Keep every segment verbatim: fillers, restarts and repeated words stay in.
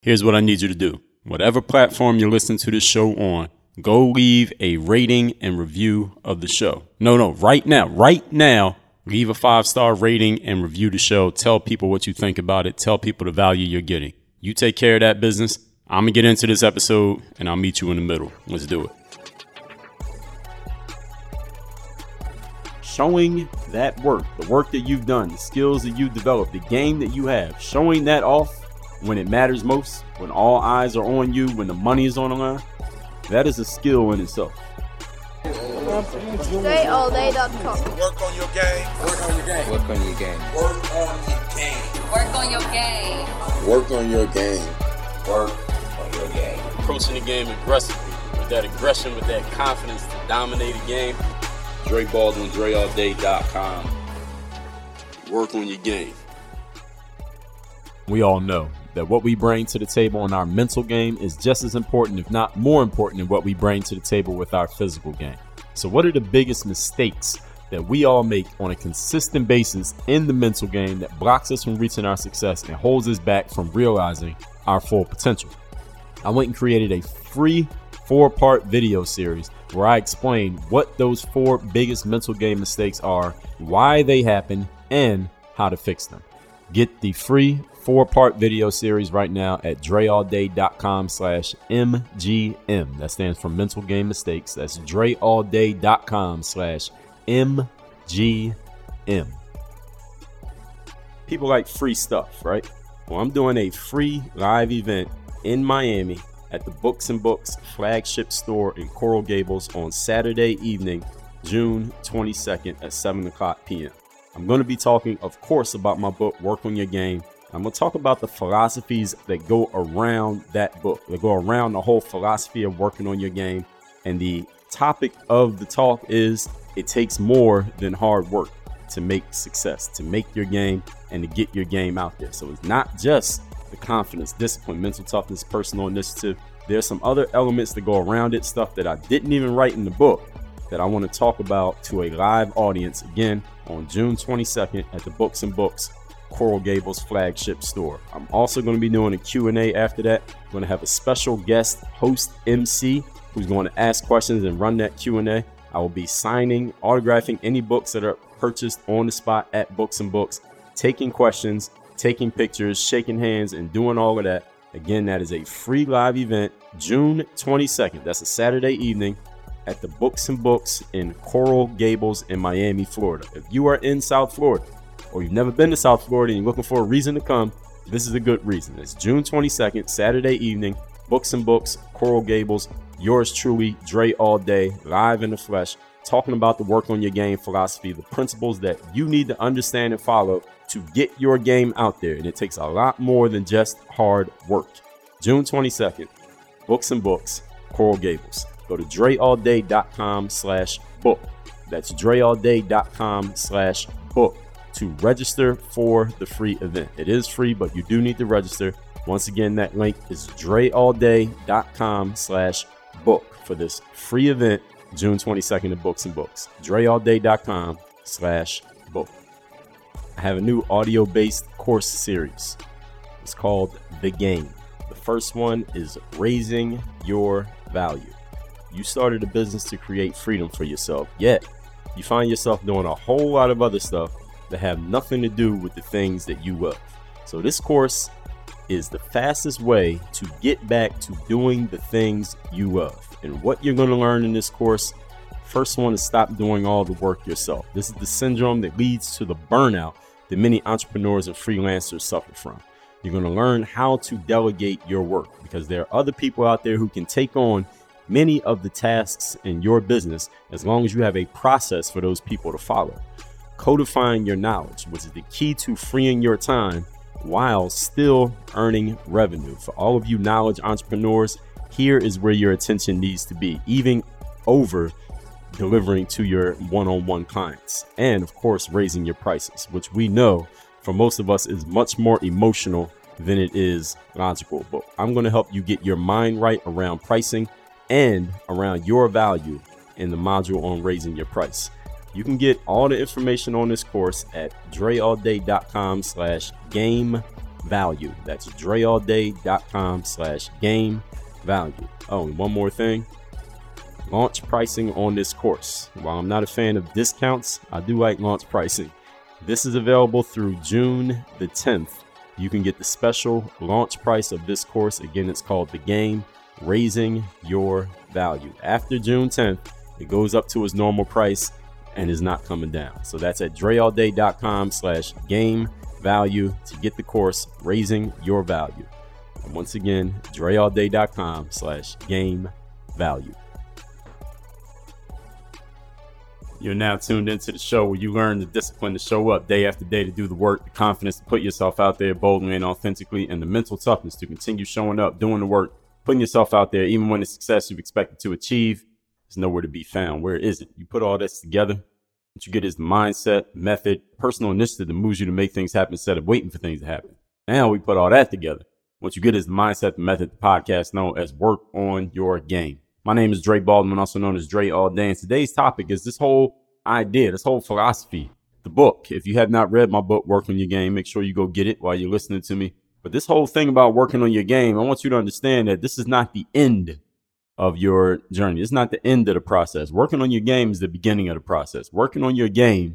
Here's what I need you to do. Whatever platform you're listening to this show on, go leave a rating and review of the show. No, no, right now, right now, leave a five-star rating and review the show. Tell people what you think about it. Tell people the value you're getting. You take care of that business. I'm going to get into this episode, and I'll meet you in the middle. Let's do it. Showing that work, the work that you've done, the skills that you've developed, the game that you have, showing that off when it matters most, when all eyes are on you, when the money is on the line, that is a skill in itself. Dre All Day dot com. Work on your game. Work on your game. Work on your game. Work on your game. Work on your game. Work on your game. Work on your game. Approaching the game aggressively, with that aggression, with that confidence to dominate a game. Dre Baldwin, Dre All Day dot com. Work on your game. We all know that what we bring to the table in our mental game is just as important, if not more important, than what we bring to the table with our physical game. So what are the biggest mistakes that we all make on a consistent basis in the mental game that blocks us from reaching our success and holds us back from realizing our full potential? I went and created a free four-part video series where I explain what those four biggest mental game mistakes are, why they happen, and how to fix them. Get the free four-part video series right now at Dre All Day dot com slash M G M. That stands for Mental Game Mistakes. That's Dre All Day dot com slash M G M. People like free stuff, right? Well, I'm doing a free live event in Miami at the Books and Books flagship store in Coral Gables on Saturday evening, June twenty-second at seven o'clock p.m. I'm going to be talking, of course, about my book, Work on Your Game. I'm going to talk about the philosophies that go around that book, that go around the whole philosophy of working on your game. And the topic of the talk is it takes more than hard work to make success, to make your game and to get your game out there. So it's not just the confidence, discipline, mental toughness, personal initiative. There's some other elements that go around it, stuff that I didn't even write in the book that I want to talk about to a live audience again on June twenty-second at the Books and Books Coral Gables flagship store. I'm also going to be doing a Q and A after that. I'm going to have a special guest host M C who's going to ask questions and run that Q and A. I will be signing, autographing any books that are purchased on the spot at Books and Books, taking questions, taking pictures, shaking hands, and doing all of that. Again, that is a free live event, June twenty-second. That's a Saturday evening at the Books and Books in Coral Gables in Miami, Florida. If you are in South Florida or you've never been to South Florida and you're looking for a reason to come, this is a good reason. It's June twenty-second, Saturday evening, Books and Books, Coral Gables. Yours truly, Dre All Day, live in the flesh, talking about the work on your game philosophy, the principles that you need to understand and follow to get your game out there. And it takes a lot more than just hard work. June twenty-second, Books and Books, Coral Gables. Go to Dre All Day dot com slash book. That's Dre All Day dot com slash book to register for the free event. It is free, but you do need to register. Once again, that link is Dre All Day dot com slash book for this free event, June twenty-second at Books and Books. Dre All Day dot com slash book. I have a new audio-based course series. It's called The Game. The first one is Raising Your Value. You started a business to create freedom for yourself, yet you find yourself doing a whole lot of other stuff that have nothing to do with the things that you love. So this course is the fastest way to get back to doing the things you love. And what you're going to learn in this course, first one is stop doing all the work yourself. This is the syndrome that leads to the burnout that many entrepreneurs and freelancers suffer from. You're going to learn how to delegate your work because there are other people out there who can take on many of the tasks in your business as long as you have a process for those people to follow. Codifying your knowledge, which is the key to freeing your time while still earning revenue. For all of you knowledge entrepreneurs, here is where your attention needs to be, even over delivering to your one-on-one clients. And of course, raising your prices, which we know for most of us is much more emotional than it is logical. But I'm going to help you get your mind right around pricing and around your value in the module on raising your price. You can get all the information on this course at Dre All Day dot com slash game value. That's dreallday.com slash game value. Oh, and one more thing. Launch pricing on this course. While I'm not a fan of discounts, I do like launch pricing. This is available through June the tenth. You can get the special launch price of this course. Again, it's called The Game, Raising Your Value. After June tenth, it goes up to its normal price and is not coming down. So that's at dreallday.com slash game value to get the course Raising Your Value. And once again, dreallday.com slash game value. You're now tuned into the show where you learn the discipline to show up day after day to do the work, the confidence to put yourself out there boldly and authentically, and the mental toughness to continue showing up, doing the work, putting yourself out there, even when the success you've expected to achieve is nowhere to be found. Where is it? You put all this together. What you get is the mindset, method, personal initiative that moves you to make things happen instead of waiting for things to happen. Now we put all that together. What you get is the mindset, the method, the podcast known as Work on Your Game. My name is Dre Baldwin, also known as Dre All Day. And today's topic is this whole idea, this whole philosophy, the book. If you have not read my book, Work on Your Game, make sure you go get it while you're listening to me. But this whole thing about working on your game, I want you to understand that this is not the end of your journey. It's not the end of the process. Working on your game is the beginning of the process. Working on your game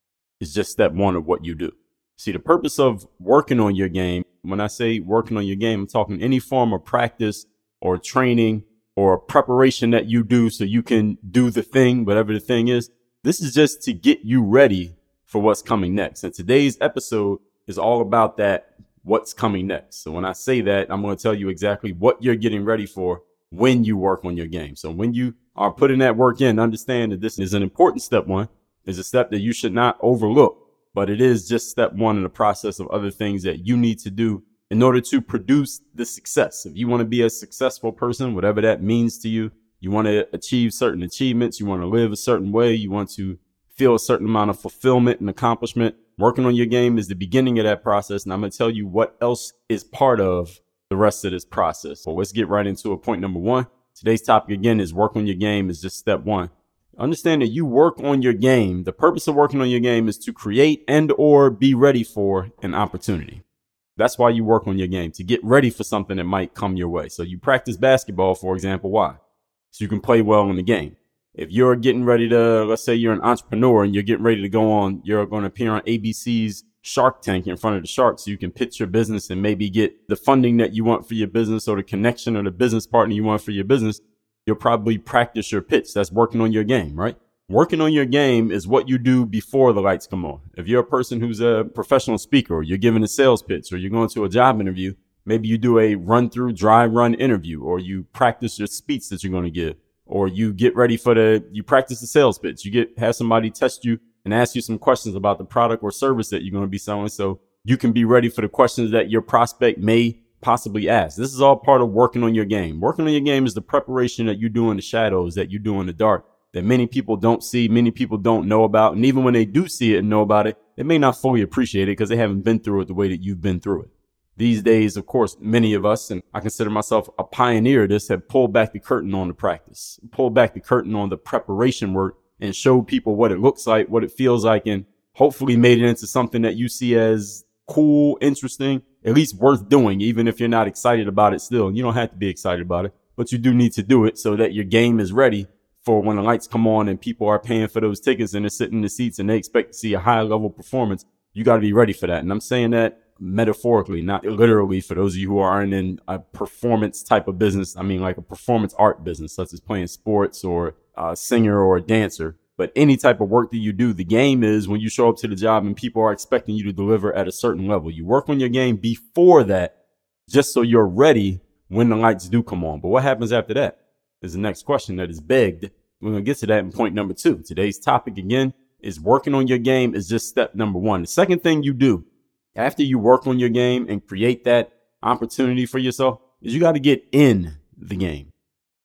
is just step one of what you do. See, the purpose of working on your game, when I say working on your game, I'm talking any form of practice or training or preparation that you do so you can do the thing, whatever the thing is. This is just to get you ready for what's coming next. And today's episode is all about that, what's coming next. So when I say that, I'm going to tell you exactly what you're getting ready for when you work on your game. So when you are putting that work in, understand that this is an important step. One is a step that you should not overlook, but it is just step one in the process of other things that you need to do in order to produce the success. If you want to be a successful person, whatever that means to you, you want to achieve certain achievements, you want to live a certain way, you want to feel a certain amount of fulfillment and accomplishment. Working on your game is the beginning of that process. And I'm going to tell you what else is part of the rest of this process. So let's get right into it. Point number one. Today's topic again is work on your game is just step one. Understand that you work on your game. The purpose of working on your game is to create and or be ready for an opportunity. That's why you work on your game, to get ready for something that might come your way. So you practice basketball, for example. Why? So you can play well in the game. If you're getting ready to, let's say you're an entrepreneur and you're getting ready to go on, you're going to appear on A B C's Shark Tank in front of the sharks so you can pitch your business and maybe get the funding that you want for your business or the connection or the business partner you want for your business. You'll probably practice your pitch. That's working on your game, right? Working on your game is what you do before the lights come on. If you're a person who's a professional speaker, or you're giving a sales pitch, or you're going to a job interview, maybe you do a run through, dry run interview, or you practice your speech that you're going to give, or you get ready for the, you practice the sales pitch. You get, have somebody test you and ask you some questions about the product or service that you're going to be selling. So you can be ready for the questions that your prospect may possibly ask. This is all part of working on your game. Working on your game is the preparation that you do in the shadows, that you do in the dark, that many people don't see, many people don't know about. And even when they do see it and know about it, they may not fully appreciate it because they haven't been through it the way that you've been through it. These days, of course, many of us, and I consider myself a pioneer of this, have pulled back the curtain on the practice, pulled back the curtain on the preparation work and showed people what it looks like, what it feels like, and hopefully made it into something that you see as cool, interesting, at least worth doing, even if you're not excited about it still. You don't have to be excited about it, but you do need to do it so that your game is ready for when the lights come on and people are paying for those tickets and they're sitting in the seats and they expect to see a high level performance. You got to be ready for that. And I'm saying that metaphorically, not literally, for those of you who aren't in a performance type of business. I mean, like a performance art business, such as playing sports or a singer or a dancer. But any type of work that you do, the game is when you show up to the job and people are expecting you to deliver at a certain level. You work on your game before that, just so you're ready when the lights do come on. But what happens after that is the next question that is begged. We're going to get to that in point number two. Today's topic, again, is working on your game is just step number one. The second thing you do after you work on your game and create that opportunity for yourself is you got to get in the game.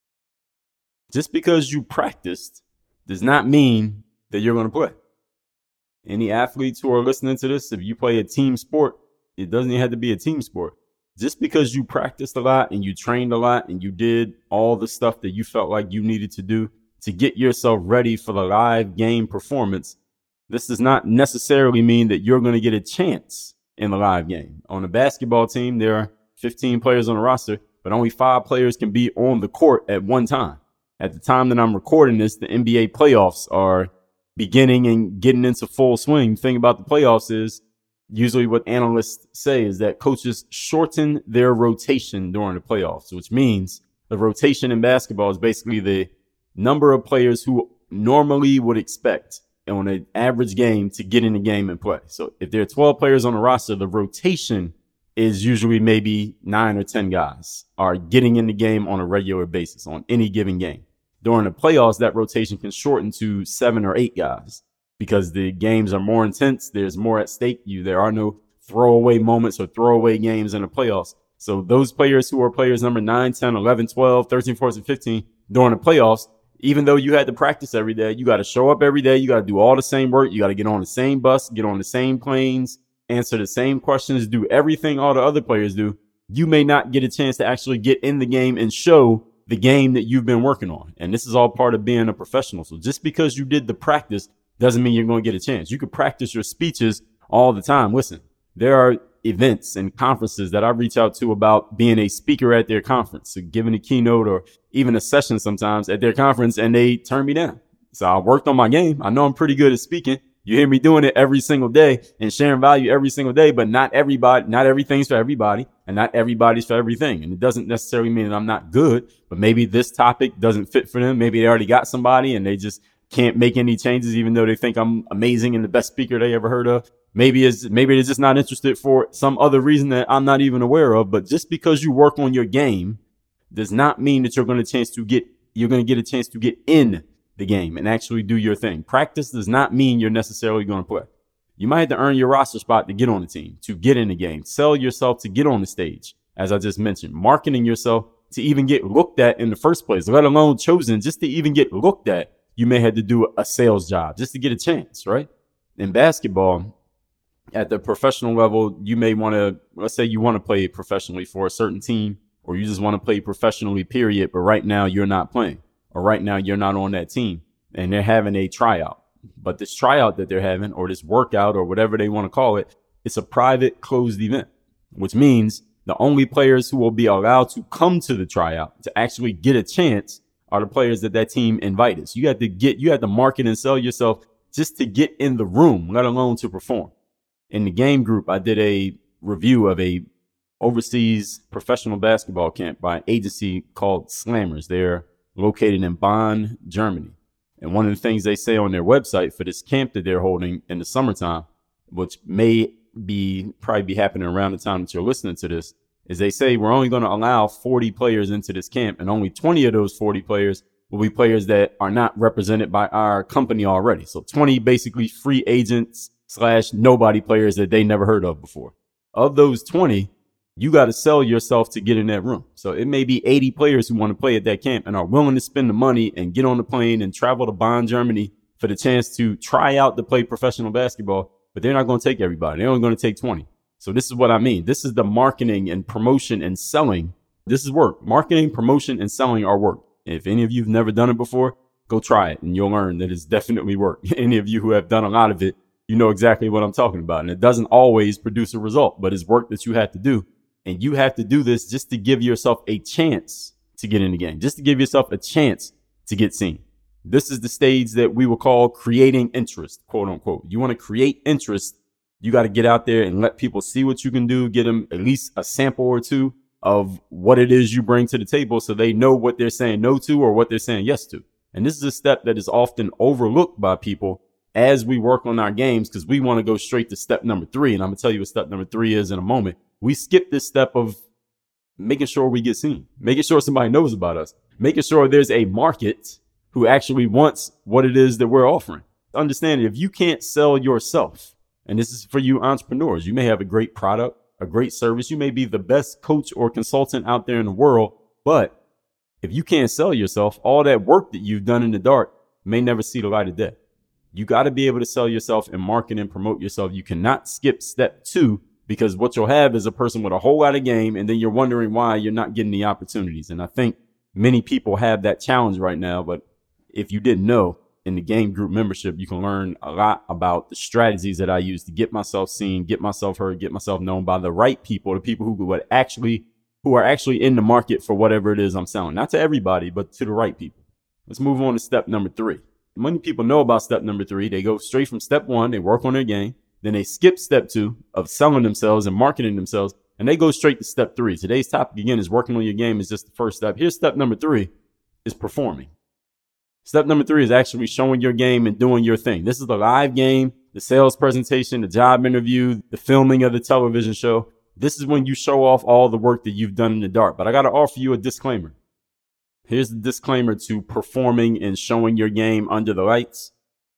Just because you practiced does not mean that you're going to play. Any athletes who are listening to this, if you play a team sport, it doesn't even have to be a team sport. Just because you practiced a lot and you trained a lot and you did all the stuff that you felt like you needed to do to get yourself ready for the live game performance, this does not necessarily mean that you're going to get a chance in the live game. On a basketball team, there are fifteen players on the roster, but only five players can be on the court at one time. At the time that I'm recording this, the N B A playoffs are beginning and getting into full swing. The thing about the playoffs is usually what analysts say is that coaches shorten their rotation during the playoffs, which means the rotation in basketball is basically the number of players who normally would expect on an average game to get in the game and play. So if there are twelve players on the roster, the rotation is usually maybe nine or ten guys are getting in the game on a regular basis on any given game. During the playoffs, that rotation can shorten to seven or eight guys because the games are more intense. There's more at stake. You, there are no throwaway moments or throwaway games in the playoffs. So those players who are players number nine, ten, eleven, twelve, thirteen, fourteen, fifteen during the playoffs, even though you had to practice every day, you got to show up every day. You got to do all the same work. You got to get on the same bus, get on the same planes, answer the same questions, do everything all the other players do. You may not get a chance to actually get in the game and show the game that you've been working on. And this is all part of being a professional. So just because you did the practice doesn't mean you're going to get a chance. You could practice your speeches all the time. Listen, there are events and conferences that I reach out to about being a speaker at their conference, so giving a keynote or even a session sometimes at their conference, and they turn me down. So I worked on my game. I know I'm pretty good at speaking. You hear me doing it every single day and sharing value every single day, but not everybody, not everything's for everybody, and not everybody's for everything. And it doesn't necessarily mean that I'm not good, but maybe this topic doesn't fit for them. Maybe they already got somebody and they just can't make any changes, even though they think I'm amazing and the best speaker they ever heard of. Maybe it's, maybe they're just not interested for some other reason that I'm not even aware of. But just because you work on your game does not mean that you're going to chance to get, you're going to get a chance to get in the game and actually do your thing. Practice does not mean you're necessarily going to play. You might have to earn your roster spot to get on the team, to get in the game, sell yourself to get on the stage. As I just mentioned, marketing yourself to even get looked at in the first place, let alone chosen just to even get looked at. You may have to do a sales job just to get a chance, right? In basketball, at the professional level, you may want to, let's say you want to play professionally for a certain team, or you just want to play professionally, period. But right now you're not playing, or right now you're not on that team, and they're having a tryout. But this tryout that they're having, or this workout, or whatever they want to call it, it's a private closed event, which means the only players who will be allowed to come to the tryout to actually get a chance are the players that that team invited. So you have to get, you have to market and sell yourself just to get in the room, let alone to perform. In the game group, I did a review of a overseas professional basketball camp by an agency called Slammers. They're located in Bonn, Germany. And one of the things they say on their website for this camp that they're holding in the summertime, which may be probably be happening around the time that you're listening to this, is they say we're only going to allow forty players into this camp, and only twenty of those forty players will be players that are not represented by our company already. So twenty basically free agents slash nobody players that they never heard of before. Of those twenty, you got to sell yourself to get in that room. So it may be eighty players who want to play at that camp and are willing to spend the money and get on the plane and travel to Bonn, Germany for the chance to try out to play professional basketball, but they're not going to take everybody. They're only going to take twenty. So this is what I mean. This is the marketing and promotion and selling. This is work. Marketing, promotion, and selling are work. If any of you have never done it before, go try it and you'll learn that it's definitely work. Any of you who have done a lot of it, you know exactly what I'm talking about. And it doesn't always produce a result, but it's work that you have to do. And you have to do this just to give yourself a chance to get in the game, just to give yourself a chance to get seen. This is the stage that we will call creating interest, quote unquote. You want to create interest. You got to get out there and let people see what you can do, get them at least a sample or two of what it is you bring to the table so they know what they're saying no to or what they're saying yes to. And this is a step that is often overlooked by people as we work on our games, because we want to go straight to step number three. And I'm going to tell you what step number three is in a moment. We skip this step of making sure we get seen, making sure somebody knows about us, making sure there's a market who actually wants what it is that we're offering. Understand, if you can't sell yourself, and this is for you entrepreneurs, you may have a great product, a great service. You may be the best coach or consultant out there in the world. But if you can't sell yourself, all that work that you've done in the dark may never see the light of day. You got to be able to sell yourself and market and promote yourself. You cannot skip step two, because what you'll have is a person with a whole lot of game, and then you're wondering why you're not getting the opportunities. And I think many people have that challenge right now. But if you didn't know, in the game group membership, you can learn a lot about the strategies that I use to get myself seen, get myself heard, get myself known by the right people, the people who would actually, who are actually in the market for whatever it is I'm selling. Not to everybody, but to the right people. Let's move on to step number three. Many people know about step number three. They go straight from step one, they work on their game. Then they skip step two of selling themselves and marketing themselves, and they go straight to step three. Today's topic, again, is working on your game is just the first step. Here's step number three, is performing. Step number three is actually showing your game and doing your thing. This is the live game, the sales presentation, the job interview, the filming of the television show. This is when you show off all the work that you've done in the dark. But I got to offer you a disclaimer. Here's the disclaimer to performing and showing your game under the lights.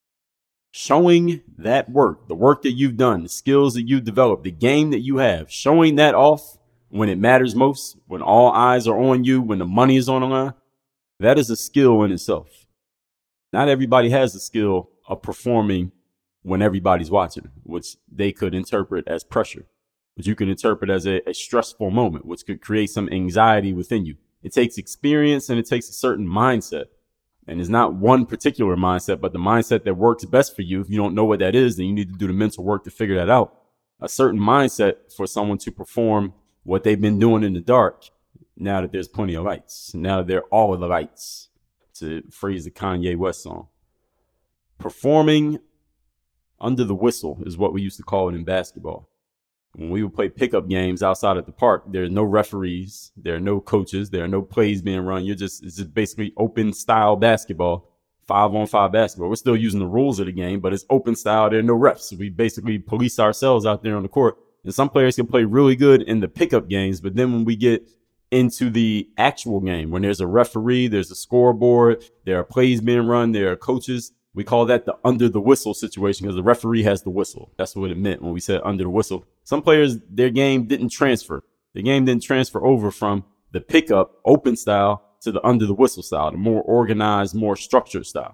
Showing that work, the work that you've done, the skills that you've developed, the game that you have, showing that off when it matters most, when all eyes are on you, when the money is on the line, that is a skill in itself. Not everybody has the skill of performing when everybody's watching, which they could interpret as pressure, which you can interpret as a, a stressful moment, which could create some anxiety within you. It takes experience and it takes a certain mindset. And it's not one particular mindset, but the mindset that works best for you. If you don't know what that is, then you need to do the mental work to figure that out. A certain mindset for someone to perform what they've been doing in the dark now that there's plenty of lights, now that there are all of the lights, to phrase the Kanye West song. Performing under the whistle is what we used to call it in basketball. When we would play pickup games outside at the park, there are no referees, there are no coaches, there are no plays being run. You're just, it's just basically open style basketball, five on five basketball. We're still using the rules of the game, but it's open style. There are no refs. We basically police ourselves out there on the court. And some players can play really good in the pickup games, but then when we get into the actual game, when there's a referee, there's a scoreboard, there are plays being run, there are coaches, we call that the under the whistle situation because the referee has the whistle. That's what it meant when we said under the whistle. Some players, their game didn't transfer. The game didn't transfer over from the pickup open style to the under the whistle style, the more organized, more structured style.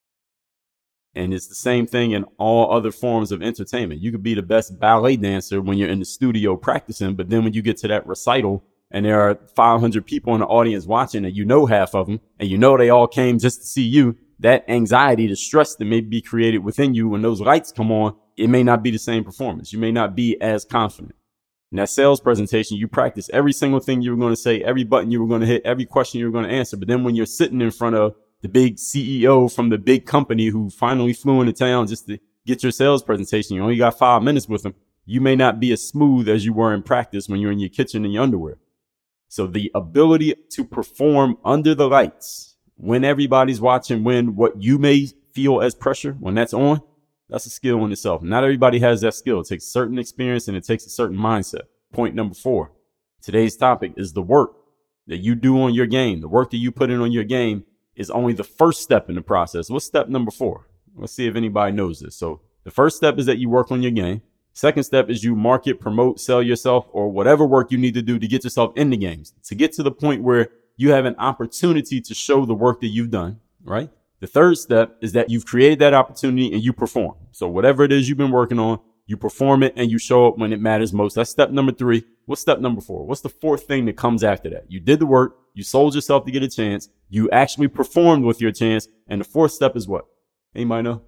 And it's the same thing in all other forms of entertainment. You could be the best ballet dancer when you're in the studio practicing, but then when you get to that recital and there are five hundred people in the audience watching and you know half of them and you know they all came just to see you, that anxiety, the stress that may be created within you when those lights come on, it may not be the same performance. You may not be as confident. In that sales presentation, you practice every single thing you were going to say, every button you were going to hit, every question you were going to answer. But then when you're sitting in front of the big C E O from the big company who finally flew into town just to get your sales presentation, you only got five minutes with them, you may not be as smooth as you were in practice when you're in your kitchen in your underwear. So the ability to perform under the lights, when everybody's watching, when what you may feel as pressure, when that's on, that's a skill in itself. Not everybody has that skill. It takes certain experience and it takes a certain mindset. Point number four, today's topic is the work that you do on your game. The work that you put in on your game is only the first step in the process. What's step number four? Let's see if anybody knows this. So the first step is that you work on your game. Second step is you market, promote, sell yourself, or whatever work you need to do to get yourself in the games, to get to the point where you have an opportunity to show the work that you've done, right? The third step is that you've created that opportunity and you perform. So whatever it is you've been working on, you perform it and you show up when it matters most. That's step number three. What's step number four? What's the fourth thing that comes after that? You did the work, you sold yourself to get a chance, you actually performed with your chance. And the fourth step is what? Anybody know?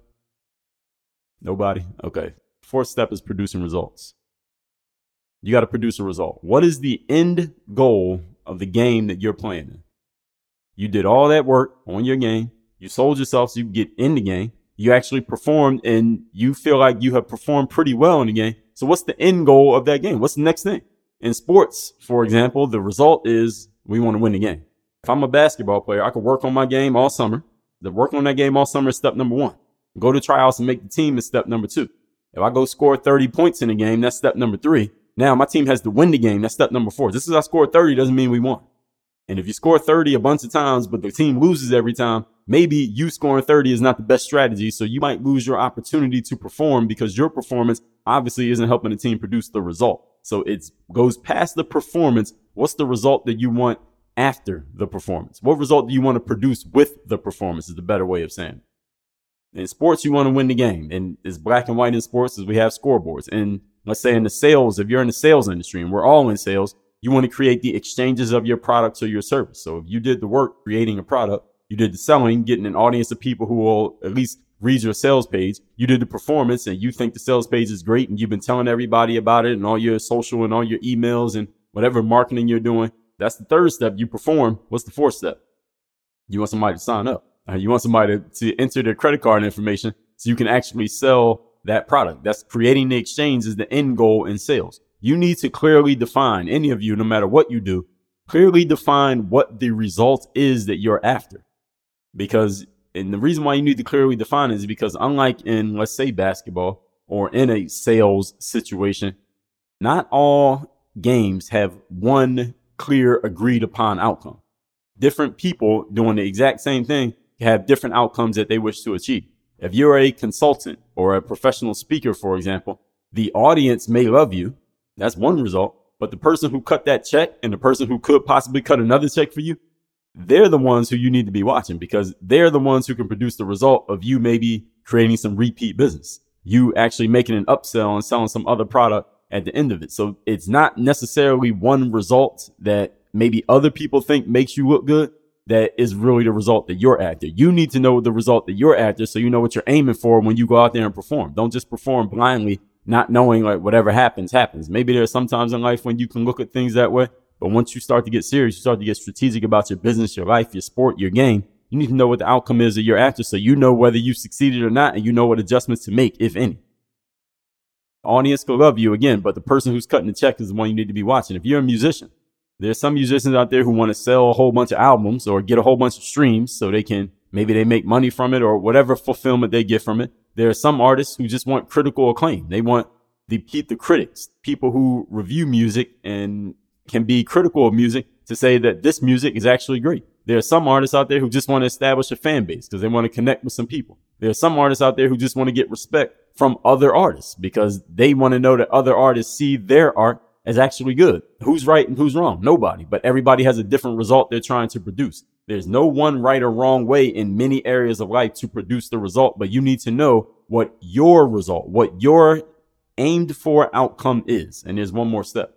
Nobody? Okay. Fourth step is producing results. You got to produce a result. What is the end goal of the game that you're playing in? You did all that work on your game. You sold yourself so you get in the game. You actually performed and you feel like you have performed pretty well in the game. So what's the end goal of that game? What's the next thing? In sports, for example, the result is we want to win the game. If I'm a basketball player, I could work on my game all summer. The work on that game all summer is step number one. Go to tryouts and make the team is step number two. If I go score thirty points in a game, that's step number three. Now my team has to win the game. That's step number four. Just because I scored thirty doesn't mean we won. And if you score thirty a bunch of times, but the team loses every time, maybe you scoring thirty is not the best strategy. So you might lose your opportunity to perform because your performance obviously isn't helping the team produce the result. So it goes past the performance. What's the result that you want after the performance? What result do you want to produce with the performance is the better way of saying it. In sports, you want to win the game. And it's black and white in sports as we have scoreboards. And let's say in the sales, if you're in the sales industry, and we're all in sales, you want to create the exchanges of your product or your service. So if you did the work creating a product, You did the selling, getting an audience of people who will at least read your sales page. You did the performance, and you think the sales page is great, and you've been telling everybody about it and all your social and all your emails and whatever marketing you're doing. That's the third step. You perform. What's the fourth step? You want somebody to sign up. Uh, you want somebody to, to enter their credit card information so you can actually sell that product. That's creating the exchange is the end goal in sales. You need to clearly define, any of you, no matter what you do, clearly define what the result is that you're after. Because, and the reason why you need to clearly define is because unlike in, let's say, basketball or in a sales situation, not all games have one clear agreed upon outcome. Different people doing the exact same thing have different outcomes that they wish to achieve. If you're a consultant or a professional speaker, for example, the audience may love you. That's one result. But the person who cut that check and the person who could possibly cut another check for you, they're the ones who you need to be watching, because they're the ones who can produce the result of you maybe creating some repeat business, you actually making an upsell and selling some other product at the end of it. So it's not necessarily one result that maybe other people think makes you look good that is really the result that you're after. You need to know the result that you're after so you know what you're aiming for when you go out there and perform. Don't just perform blindly, not knowing like whatever happens, happens. Maybe there's some times in life when you can look at things that way. But once you start to get serious, you start to get strategic about your business, your life, your sport, your game, you need to know what the outcome is that you're after so you know whether you succeeded or not, and you know what adjustments to make, if any. The audience will love you again, but the person who's cutting the check is the one you need to be watching. If you're a musician, there's some musicians out there who want to sell a whole bunch of albums or get a whole bunch of streams so they can, maybe they make money from it or whatever fulfillment they get from it. There are some artists who just want critical acclaim. They want the, the critics, people who review music and can be critical of music, to say that this music is actually great. There are some artists out there who just want to establish a fan base because they want to connect with some people. There are some artists out there who just want to get respect from other artists because they want to know that other artists see their art as actually good. Who's right and who's wrong? Nobody, but everybody has a different result they're trying to produce. There's no one right or wrong way in many areas of life to produce the result, but you need to know what your result, what your aimed for outcome is. And there's one more step.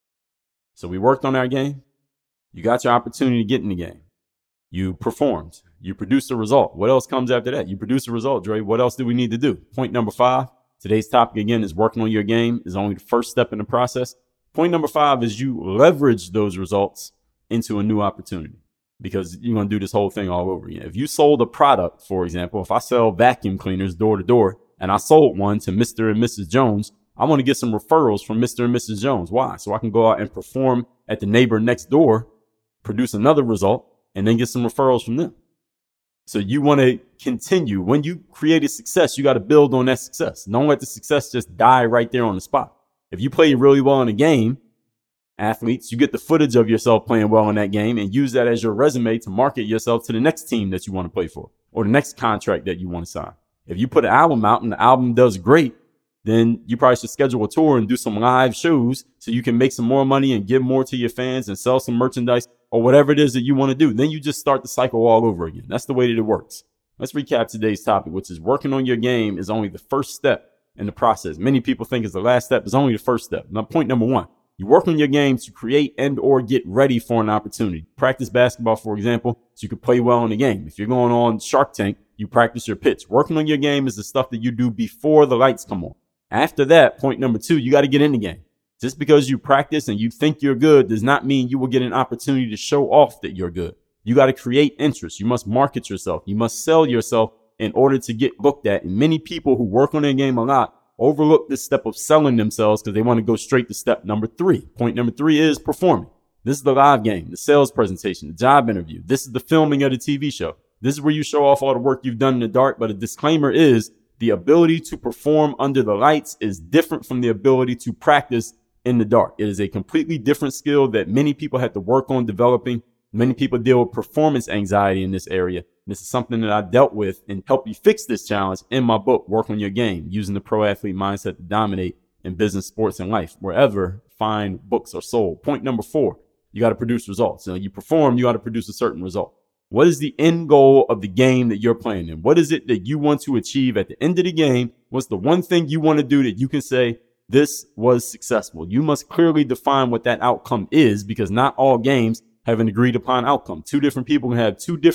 So we worked on our game. You got your opportunity to get in the game. You performed. You produced a result. What else comes after that? You produce a result, Dre. What else do we need to do? Point number five. Today's topic, again, is working on your game is only the first step in the process. Point number five is you leverage those results into a new opportunity, because you're going to do this whole thing all over again. If you sold a product, for example, if I sell vacuum cleaners door to door and I sold one to Mister and Missus Jones, I want to get some referrals from Mister and Missus Jones. Why? So I can go out and perform at the neighbor next door, produce another result, and then get some referrals from them. So you want to continue. When you create a success, you got to build on that success. Don't let the success just die right there on the spot. If you play really well in a game, athletes, you get the footage of yourself playing well in that game and use that as your resume to market yourself to the next team that you want to play for or the next contract that you want to sign. If you put an album out and the album does great, then you probably should schedule a tour and do some live shows so you can make some more money and give more to your fans and sell some merchandise or whatever it is that you want to do. Then you just start the cycle all over again. That's the way that it works. Let's recap today's topic, which is working on your game is only the first step in the process. Many people think it's the last step. It's only the first step. Now, point number one, you work on your game to create and or get ready for an opportunity. Practice basketball, for example, so you can play well in the game. If you're going on Shark Tank, you practice your pitch. Working on your game is the stuff that you do before the lights come on. After that, point number two, you got to get in the game. Just because you practice and you think you're good does not mean you will get an opportunity to show off that you're good. You got to create interest. You must market yourself. You must sell yourself in order to get looked at. And many people who work on their game a lot overlook this step of selling themselves because they want to go straight to step number three. Point number three is performing. This is the live game, the sales presentation, the job interview. This is the filming of the T V show. This is where you show off all the work you've done in the dark. But a disclaimer is the ability to perform under the lights is different from the ability to practice in the dark. It is a completely different skill that many people have to work on developing. Many people deal with performance anxiety in this area. This is something that I dealt with and help you fix this challenge in my book, Work on Your Game, using the pro athlete mindset to dominate in business, sports, and life, wherever fine books are sold. Point number four, you got to produce results. So you perform, you got to produce a certain result. What is the end goal of the game that you're playing in? What is it that you want to achieve at the end of the game? What's the one thing you want to do that you can say, this was successful? You must clearly define what that outcome is, because not all games have an agreed upon outcome. Two different people can have two different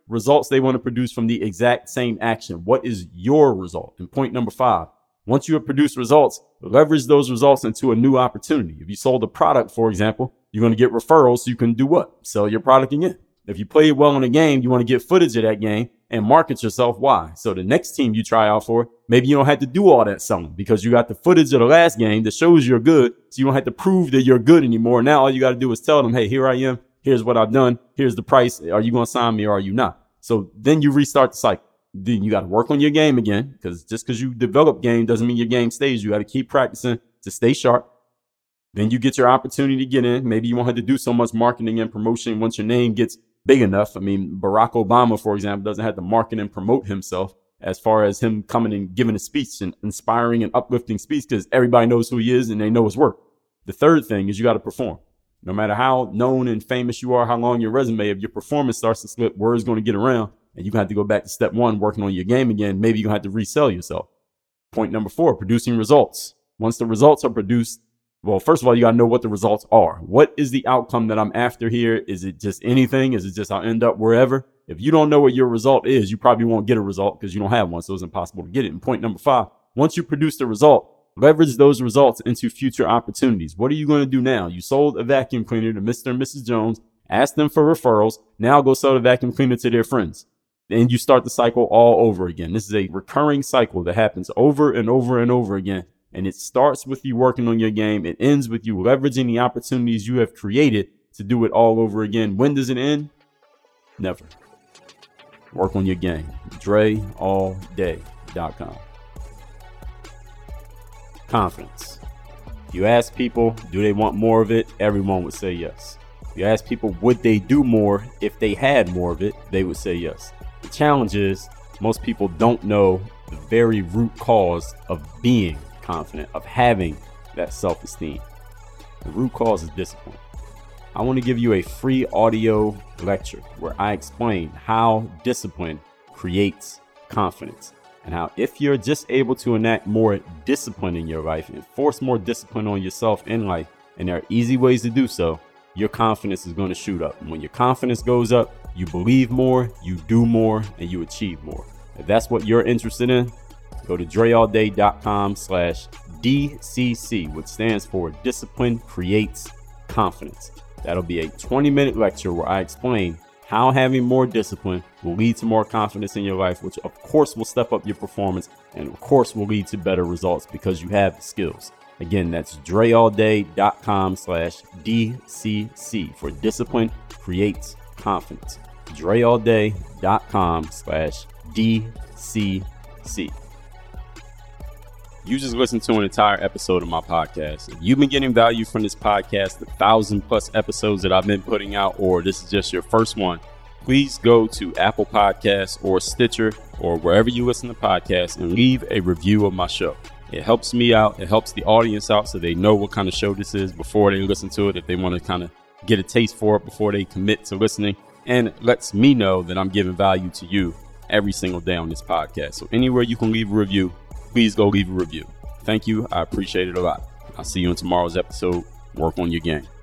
results they want to produce from the exact same action. What is your result? And point number five, once you have produced results, leverage those results into a new opportunity. If you sold a product, for example, you're going to get referrals so you can do what? Sell your product again. If you played well in a game, you want to get footage of that game and market yourself. Why? So the next team you try out for, maybe you don't have to do all that selling because you got the footage of the last game that shows you're good. So you don't have to prove that you're good anymore. Now all you got to do is tell them, hey, here I am. Here's what I've done. Here's the price. Are you going to sign me or are you not? So then you restart the cycle. Then you got to work on your game again, because just because you develop game doesn't mean your game stays. You got to keep practicing to stay sharp. Then you get your opportunity to get in. Maybe you won't have to do so much marketing and promotion once your name gets big enough. I mean, Barack Obama, for example, doesn't have to market and promote himself as far as him coming and giving a speech, and inspiring and uplifting speech, because everybody knows who he is and they know his work. The third thing is you got to perform. No matter how known and famous you are, how long your resume, if your performance starts to slip, word's going to get around. And you're going to have to go back to step one, working on your game again. Maybe you're going to have to resell yourself. Point number four, producing results. Once the results are produced, well, first of all, you got to know what the results are. What is the outcome that I'm after here? Is it just anything? Is it just I'll end up wherever? If you don't know what your result is, you probably won't get a result because you don't have one. So it's impossible to get it. And point number five, once you produce the result, leverage those results into future opportunities. What are you going to do now? You sold a vacuum cleaner to Mister and Missus Jones, asked them for referrals. Now go sell the vacuum cleaner to their friends. And you start the cycle all over again. This is a recurring cycle that happens over and over and over again. And it starts with you working on your game. It ends with you leveraging the opportunities you have created to do it all over again. When does it end? Never. Work on your game. Dre All Day dot com. Confidence. You ask people, do they want more of it? Everyone would say yes. You ask people, would they do more if they had more of it? They would say yes. The challenge is most people don't know the very root cause of being confident, of having that self-esteem. The root cause is discipline. I want to give you a free audio lecture where I explain how discipline creates confidence, and how if you're just able to enact more discipline in your life and force more discipline on yourself in life, and there are easy ways to do so, your confidence is going to shoot up. And when your confidence goes up, you believe more, you do more, and you achieve more. If that's what you're interested in, go to Dre All Day dot com slash D C C, which stands for Discipline Creates Confidence. That'll be a twenty minute lecture where I explain how having more discipline will lead to more confidence in your life, which of course will step up your performance and of course will lead to better results because you have the skills. Again, that's Dre All Day dot com slash D C C for Discipline Creates Confidence. Dre All Day dot com slash D C C. You just listened to an entire episode of my podcast. If you've been getting value from this podcast, the thousand plus episodes that I've been putting out, or this is just your first one, please go to Apple Podcasts or Stitcher or wherever you listen to podcasts and leave a review of my show. It helps me out. It helps the audience out so they know what kind of show this is before they listen to it, if they want to kind of get a taste for it before they commit to listening. And it lets me know that I'm giving value to you every single day on this podcast. So anywhere you can leave a review, please go leave a review. Thank you. I appreciate it a lot. I'll see you in tomorrow's episode. Work on your game.